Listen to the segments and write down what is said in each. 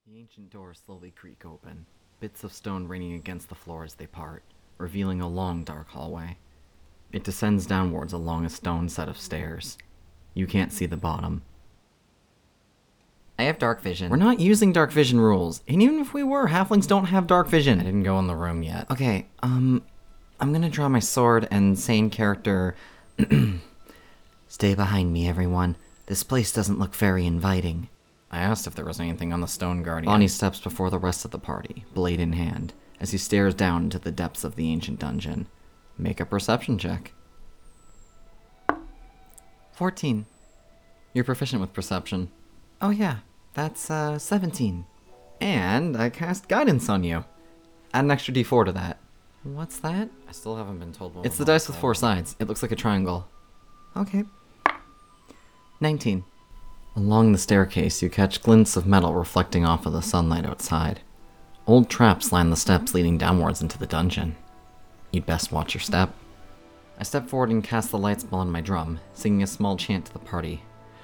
The ancient doors slowly creak open, bits of stone raining against the floor as they part, revealing a long, dark hallway. It descends downwards along a stone set of stairs. You can't see the bottom. I have dark vision. We're not using dark vision rules, and even if we were, halflings don't have dark vision. I didn't go in the room yet. Okay, I'm gonna draw my sword and say in character, stay behind me, everyone. This place doesn't look very inviting. I asked if there was anything on the stone guardian. Bonnie steps before the rest of the party, blade in hand, as he stares down into the depths of the ancient dungeon. Make a perception check. 14. You're proficient with perception. Oh yeah, that's 17. And I cast guidance on you. Add an extra d4 to that. What's that? I still haven't been told what. It's the dice with 4 sides. It looks like a triangle. Okay. 19. Along the staircase, you catch glints of metal reflecting off of the sunlight outside. Old traps line the steps leading downwards into the dungeon. You'd best watch your step. I step forward and cast the light spell on my drum, singing a small chant to the party.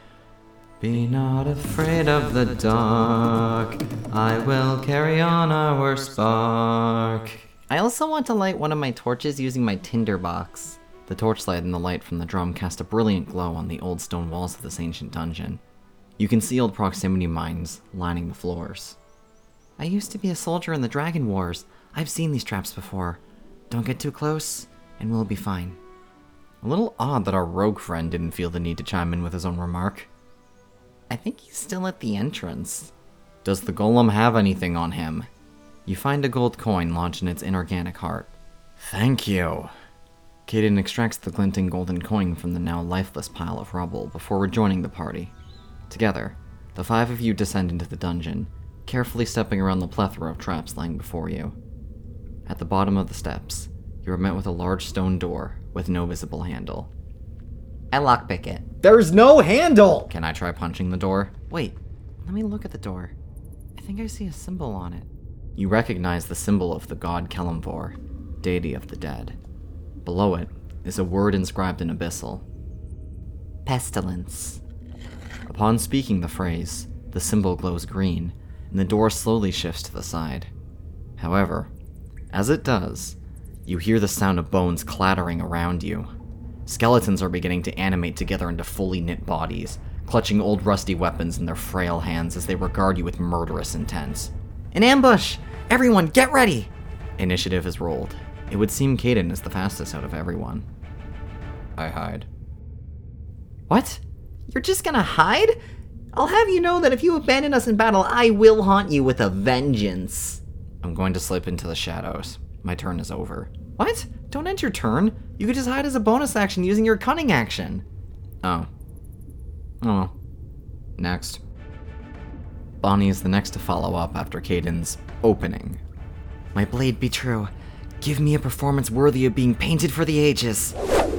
Be not afraid of the dark, I will carry on our spark. I also want to light one of my torches using my tinder box. The torchlight and the light from the drum cast a brilliant glow on the old stone walls of this ancient dungeon. You can see old proximity mines lining the floors. I used to be a soldier in the Dragon Wars. I've seen these traps before. Don't get too close, and we'll be fine. A little odd that our rogue friend didn't feel the need to chime in with his own remark. I think he's still at the entrance. Does the golem have anything on him? You find a gold coin lodged in its inorganic heart. Thank you. Kaden extracts the glinting golden coin from the now lifeless pile of rubble before rejoining the party. Together, the 5 of you descend into the dungeon, carefully stepping around the plethora of traps lying before you. At the bottom of the steps, you are met with a large stone door with no visible handle. I lockpick it. There's no handle! Can I try punching the door? Wait, let me look at the door. I think I see a symbol on it. You recognize the symbol of the god Kelemvor, deity of the dead. Below it is a word inscribed in Abyssal. Pestilence. Upon speaking the phrase, the symbol glows green, and the door slowly shifts to the side. However, as it does, you hear the sound of bones clattering around you. Skeletons are beginning to animate together into fully knit bodies, clutching old rusty weapons in their frail hands as they regard you with murderous intent. An ambush! Everyone, get ready! Initiative is rolled. It would seem Kaden is the fastest out of everyone. I hide. What? You're just gonna hide? I'll have you know that if you abandon us in battle, I will haunt you with a vengeance. I'm going to slip into the shadows. My turn is over. What? Don't end your turn. You could just hide as a bonus action using your cunning action. Oh. Oh. Next. Bonnie is the next to follow up after Kaden's opening. My blade be true. Give me a performance worthy of being painted for the ages.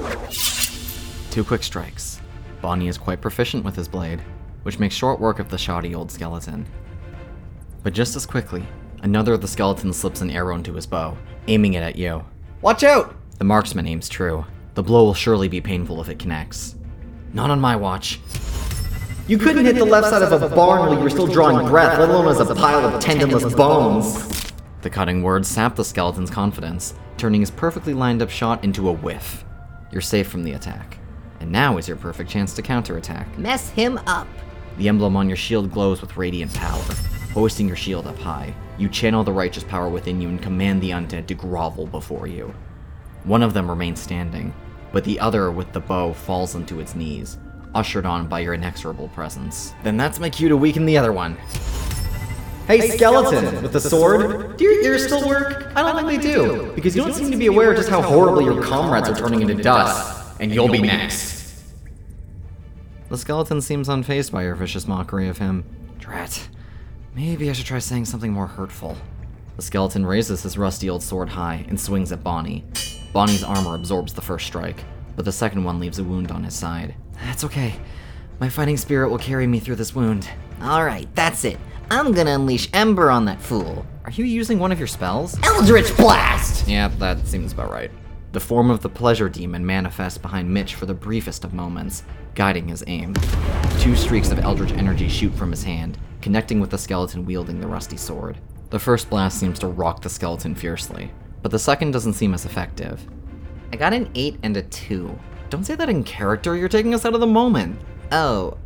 2 quick strikes. Bonnie is quite proficient with his blade, which makes short work of the shoddy old skeleton. But just as quickly, another of the skeletons slips an arrow into his bow, aiming it at you. Watch out! The marksman aims true. The blow will surely be painful if it connects. Not on my watch. You couldn't hit the left side of a barn while you were still drawing breath, let alone as a pile of tendonless bones. The cutting words sap the skeleton's confidence, turning his perfectly lined up shot into a whiff. You're safe from the attack. And now is your perfect chance to counterattack. Mess him up. The emblem on your shield glows with radiant power. Hoisting your shield up high, you channel the righteous power within you and command the undead to grovel before you. One of them remains standing, but the other with the bow falls onto its knees, ushered on by your inexorable presence. Then that's my cue to weaken the other one. Hey, skeleton, with the sword? Do your ears still work? I don't think they do, because you don't seem to be aware of just how horribly your comrades are turning into dust. And you'll be next. The skeleton seems unfazed by your vicious mockery of him. Drat. Maybe I should try saying something more hurtful. The skeleton raises his rusty old sword high and swings at Bonnie. Bonnie's armor absorbs the first strike, but the second one leaves a wound on his side. That's okay. My fighting spirit will carry me through this wound. Alright, that's it. I'm gonna unleash Ember on that fool. Are you using one of your spells? Eldritch Blast! Yeah, that seems about right. The form of the pleasure demon manifests behind Mitch for the briefest of moments, guiding his aim. 2 streaks of eldritch energy shoot from his hand, connecting with the skeleton wielding the rusty sword. The first blast seems to rock the skeleton fiercely, but the second doesn't seem as effective. I got an 8 and a 2. Don't say that in character, you're taking us out of the moment. Oh,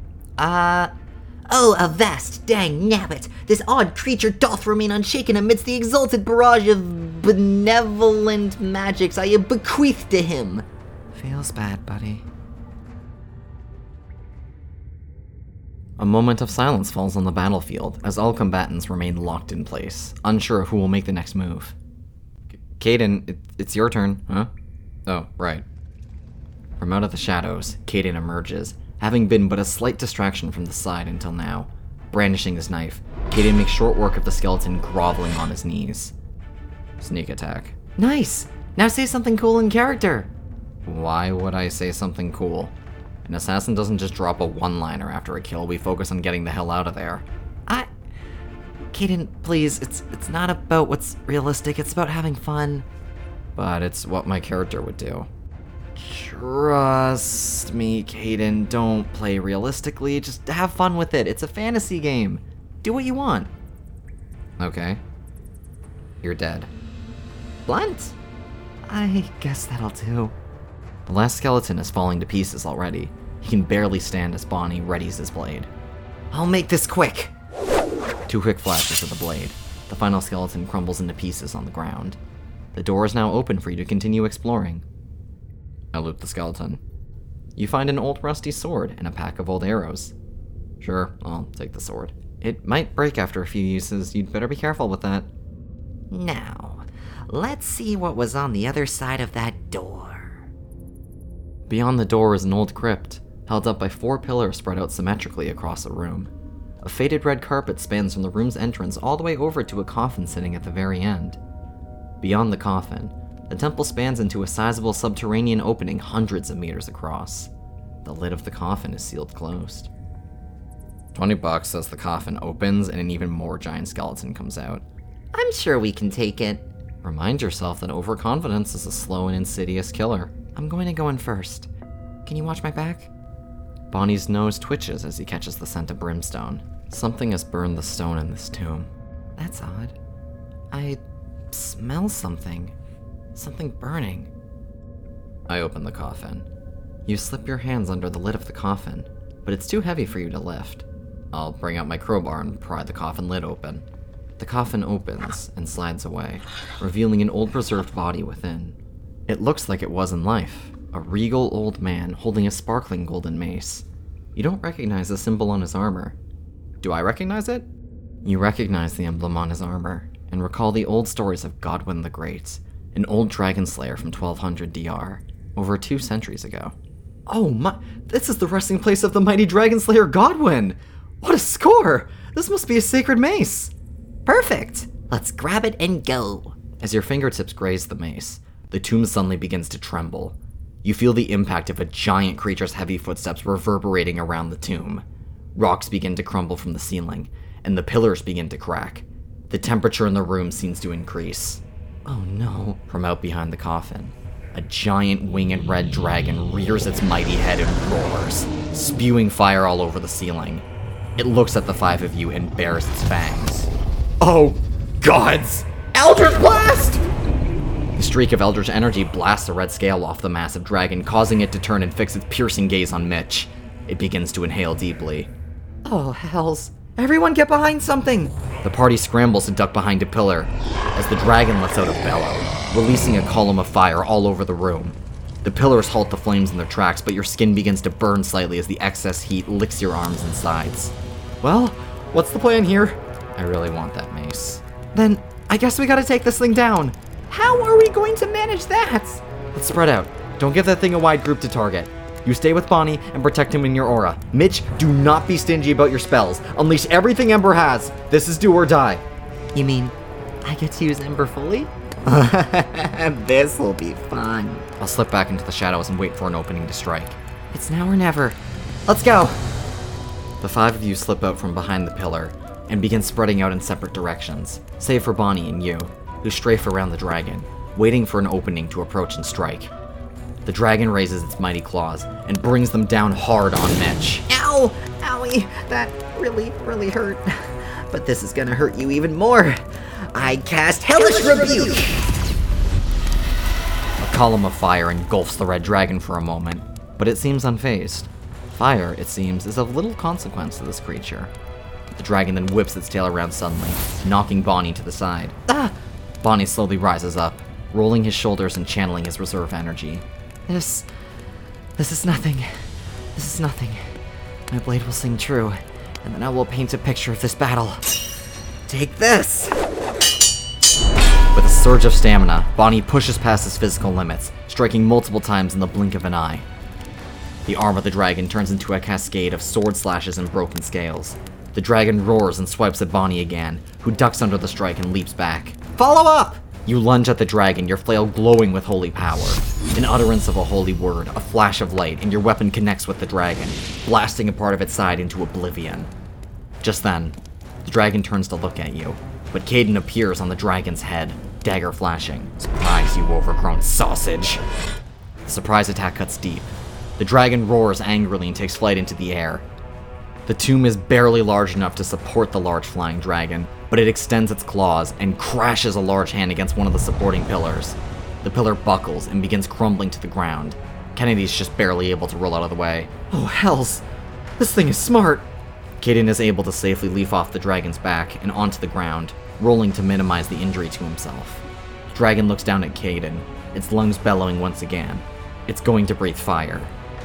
avast, dang nabbit! This odd creature doth remain unshaken amidst the exalted barrage of benevolent magics I have bequeathed to him. Feels bad, buddy. A moment of silence falls on the battlefield as all combatants remain locked in place, unsure of who will make the next move. Caden, it's your turn, huh? Oh, right. From out of the shadows, Caden emerges, having been but a slight distraction from the side until now. Brandishing his knife, Caden makes short work of the skeleton groveling on his knees. Sneak attack. Nice! Now say something cool in character! Why would I say something cool? An assassin doesn't just drop a one-liner after a kill, we focus on getting the hell out of there. Caden, please, it's not about what's realistic, it's about having fun. But it's what my character would do. Trust me, Caden, don't play realistically, just have fun with it. It's a fantasy game. Do what you want. Okay. You're dead. Blunt? I guess that'll do. The last skeleton is falling to pieces already. He can barely stand as Bonnie readies his blade. I'll make this quick! 2 quick flashes of the blade. The final skeleton crumbles into pieces on the ground. The door is now open for you to continue exploring. I loot the skeleton. You find an old rusty sword and a pack of old arrows. Sure, I'll take the sword. It might break after a few uses, you'd better be careful with that. Now, let's see what was on the other side of that door. Beyond the door is an old crypt, held up by 4 pillars spread out symmetrically across the room. A faded red carpet spans from the room's entrance all the way over to a coffin sitting at the very end. Beyond the coffin, the temple spans into a sizable subterranean opening hundreds of meters across. The lid of the coffin is sealed closed. $20 as the coffin opens and an even more giant skeleton comes out. I'm sure we can take it. Remind yourself that overconfidence is a slow and insidious killer. I'm going to go in first. Can you watch my back? Bonnie's nose twitches as he catches the scent of brimstone. Something has burned the stone in this tomb. That's odd. I smell something. Something burning. I open the coffin. You slip your hands under the lid of the coffin, but it's too heavy for you to lift. I'll bring out my crowbar and pry the coffin lid open. The coffin opens and slides away, revealing an old preserved body within. It looks like it was in life, a regal old man holding a sparkling golden mace. You don't recognize the symbol on his armor. Do I recognize it? You recognize the emblem on his armor, and recall the old stories of Godwyn the Great, an old dragon slayer from 1200 DR, over 2 centuries ago. Oh my, this is the resting place of the mighty dragon slayer Godwyn! What a score! This must be a sacred mace! Perfect! Let's grab it and go. As your fingertips graze the mace, the tomb suddenly begins to tremble. You feel the impact of a giant creature's heavy footsteps reverberating around the tomb. Rocks begin to crumble from the ceiling, and the pillars begin to crack. The temperature in the room seems to increase. Oh no. From out behind the coffin, a giant winged red dragon rears its mighty head and roars, spewing fire all over the ceiling. It looks at the 5 of you and bares its fangs. Oh, gods! Eldritch Blast! The streak of Eldritch energy blasts a red scale off the massive dragon, causing it to turn and fix its piercing gaze on Mitch. It begins to inhale deeply. Oh, hells. Everyone get behind something! The party scrambles to duck behind a pillar as the dragon lets out a bellow, releasing a column of fire all over the room. The pillars halt the flames in their tracks, but your skin begins to burn slightly as the excess heat licks your arms and sides. Well, what's the plan here? I really want that mace. Then, I guess we gotta take this thing down. How are we going to manage that? Let's spread out. Don't give that thing a wide group to target. You stay with Bonnie and protect him in your aura. Mitch, do not be stingy about your spells. Unleash everything Ember has. This is do or die. You mean, I get to use Ember fully? This'll be fun. I'll slip back into the shadows and wait for an opening to strike. It's now or never. Let's go. The 5 of you slip out from behind the pillar and begin spreading out in separate directions, save for Bonnie and you, who strafe around the dragon, waiting for an opening to approach and strike. The dragon raises its mighty claws and brings them down hard on Mitch. Ow! Owie! That really hurt. but this is gonna hurt you even more. I cast Hellish Rebuke! A column of fire engulfs the red dragon for a moment, but it seems unfazed. Fire, it seems, is of little consequence to this creature. The dragon then whips its tail around suddenly, knocking Bonnie to the side. Ah! Bonnie slowly rises up, rolling his shoulders and channeling his reserve energy. This is nothing. This is nothing. My blade will sing true, and then I will paint a picture of this battle. Take this! With a surge of stamina, Bonnie pushes past his physical limits, striking multiple times in the blink of an eye. The arm of the dragon turns into a cascade of sword slashes and broken scales. The dragon roars and swipes at Bonnie again, who ducks under the strike and leaps back. Follow up! You lunge at the dragon, your flail glowing with holy power. An utterance of a holy word, a flash of light, and your weapon connects with the dragon, blasting a part of its side into oblivion. Just then, the dragon turns to look at you, but Caden appears on the dragon's head, dagger flashing. Surprise, you overgrown sausage! The surprise attack cuts deep. The dragon roars angrily and takes flight into the air. The tomb is barely large enough to support the large flying dragon, but it extends its claws and crashes a large hand against one of the supporting pillars. The pillar buckles and begins crumbling to the ground. Kennedy's just barely able to roll out of the way. Oh, hells. This thing is smart. Caden is able to safely leap off the dragon's back and onto the ground, rolling to minimize the injury to himself. The dragon looks down at Caden, its lungs bellowing once again. It's going to breathe fire.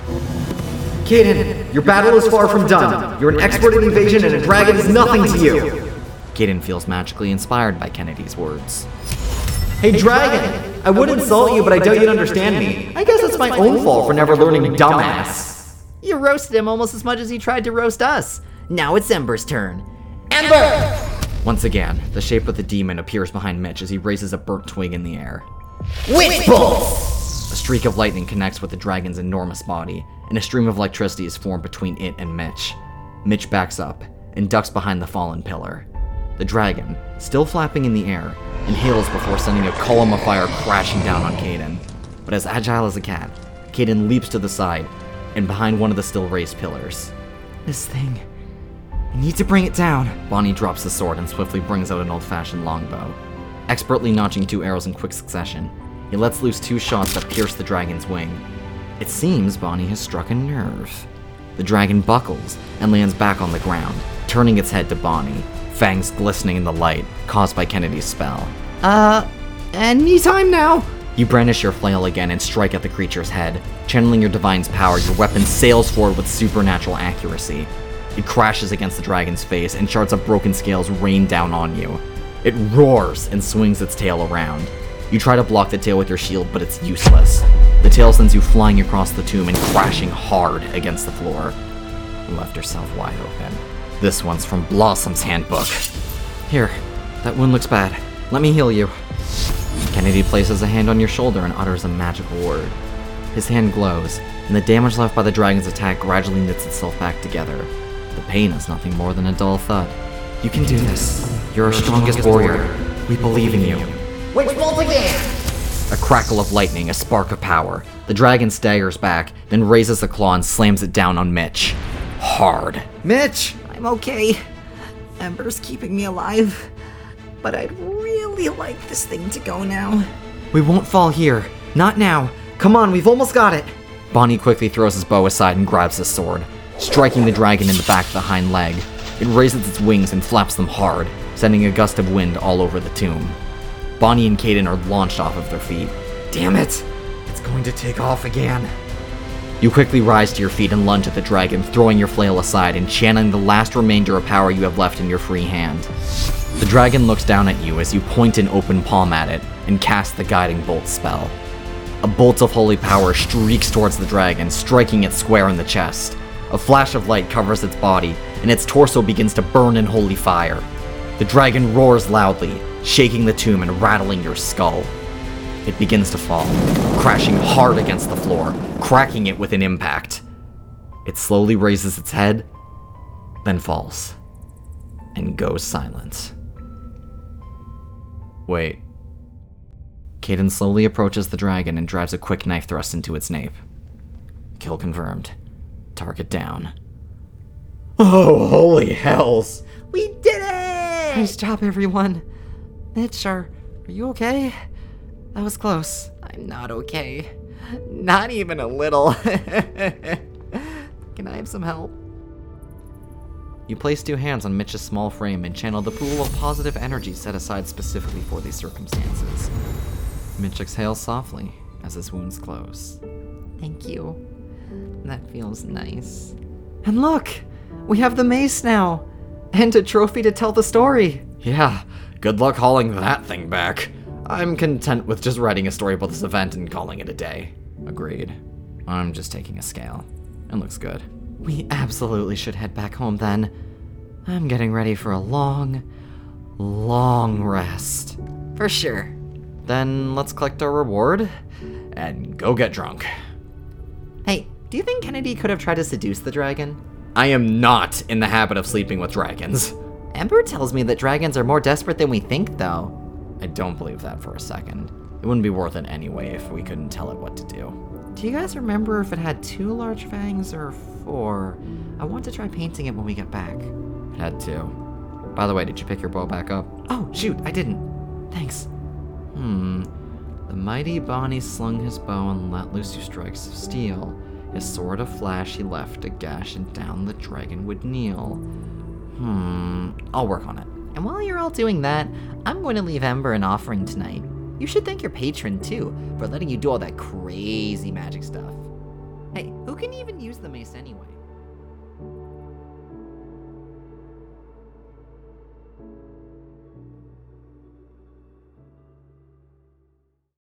Caden, your battle is far from done. You're an expert in evasion and a dragon is nothing to you. Caden feels magically inspired by Kennedy's words. Hey, dragon! I would insult you, but I doubt you'd understand me. I guess it's my own fault for never learning, dumbass. You roasted him almost as much as he tried to roast us. Now it's Ember's turn. Ember! Once again, the shape of the demon appears behind Mitch as he raises a burnt twig in the air. Witch Bolt! A streak of lightning connects with the dragon's enormous body, and a stream of electricity is formed between it and Mitch. Mitch backs up and ducks behind the fallen pillar. The dragon, still flapping in the air, inhales before sending a column of fire crashing down on Caden. But as agile as a cat, Caden leaps to the side and behind one of the still raised pillars. This thing... I need to bring it down. Bonnie drops the sword and swiftly brings out an old-fashioned longbow. Expertly notching 2 arrows in quick succession, he lets loose 2 shots that pierce the dragon's wing. It seems Bonnie has struck a nerve. The dragon buckles and lands back on the ground, turning its head to Bonnie, fangs glistening in the light caused by Kennedy's spell. Anytime now. You brandish your flail again and strike at the creature's head. Channeling your divine's power, your weapon sails forward with supernatural accuracy. It crashes against the dragon's face and shards of broken scales rain down on you. It roars and swings its tail around. You try to block the tail with your shield, but it's useless. The tail sends you flying across the tomb and crashing hard against the floor. You left yourself wide open. This one's from Blossom's handbook. Here, that wound looks bad. Let me heal you. Kennedy places a hand on your shoulder and utters a magical word. His hand glows, and the damage left by the dragon's attack gradually knits itself back together. The pain is nothing more than a dull thud. You can do this. You're our strongest warrior. We believe in you. Witch Bolt again! A crackle of lightning, a spark of power. The dragon staggers back, then raises a claw and slams it down on Mitch. Hard. Mitch! I'm okay. Ember's keeping me alive. But I'd really like this thing to go now. We won't fall here. Not now. Come on, we've almost got it. Bonnie quickly throws his bow aside and grabs his sword, striking the dragon in the back of the hind leg. It raises its wings and flaps them hard, sending a gust of wind all over the tomb. Bonnie and Caden are launched off of their feet. Damn it! It's going to take off again. You quickly rise to your feet and lunge at the dragon, throwing your flail aside and channeling the last remainder of power you have left in your free hand. The dragon looks down at you as you point an open palm at it and cast the guiding bolt spell. A bolt of holy power streaks towards the dragon, striking it square in the chest. A flash of light covers its body, and its torso begins to burn in holy fire. The dragon roars loudly, shaking the tomb and rattling your skull. It begins to fall, crashing hard against the floor, cracking it with an impact. It slowly raises its head, then falls, and goes silent. Wait. Caden slowly approaches the dragon and drives a quick knife thrust into its nape. Kill confirmed. Target down. Oh, holy hells! We did it! Nice job, everyone. Mitch, are you okay? That was close. I'm not okay. Not even a little. Can I have some help? You place 2 hands on Mitch's small frame and channel the pool of positive energy set aside specifically for these circumstances. Mitch exhales softly as his wounds close. Thank you. That feels nice. And look! We have the mace now! And a trophy to tell the story! Yeah, good luck hauling that thing back. I'm content with just writing a story about this event and calling it a day. Agreed. I'm just taking a scale. It looks good. We absolutely should head back home then. I'm getting ready for a long, long rest. For sure. Then let's collect our reward and go get drunk. Hey, do you think Kennedy could have tried to seduce the dragon? I am not in the habit of sleeping with dragons. Ember tells me that dragons are more desperate than we think, though. I don't believe that for a second. It wouldn't be worth it anyway if we couldn't tell it what to do. Do you guys remember if it had 2 large fangs or 4? I want to try painting it when we get back. It had 2. By the way, did you pick your bow back up? Oh, shoot, I didn't. Thanks. The mighty Bonnie slung his bow and let loose 2 strikes of steel. His sword a flash he left a gash, and down the dragon would kneel. I'll work on it. And while you're all doing that, I'm going to leave Ember an offering tonight. You should thank your patron, too, for letting you do all that crazy magic stuff. Hey, who can even use the mace anyway?